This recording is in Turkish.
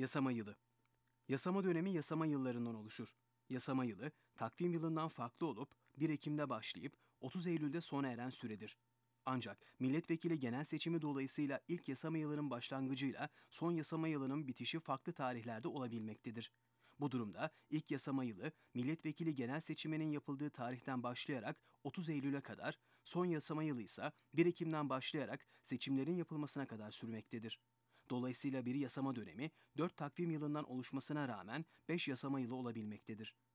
Yasama yılı. Yasama dönemi yasama yıllarından oluşur. Yasama yılı, takvim yılından farklı olup 1 Ekim'de başlayıp 30 Eylül'de sona eren süredir. Ancak milletvekili genel seçimi dolayısıyla ilk yasama yılının başlangıcıyla son yasama yılının bitişi farklı tarihlerde olabilmektedir. Bu durumda ilk yasama yılı milletvekili genel seçiminin yapıldığı tarihten başlayarak 30 Eylül'e kadar, son yasama yılı ise 1 Ekim'den başlayarak seçimlerin yapılmasına kadar sürmektedir. Dolayısıyla bir yasama dönemi 4 takvim yılından oluşmasına rağmen 5 yasama yılı olabilmektedir.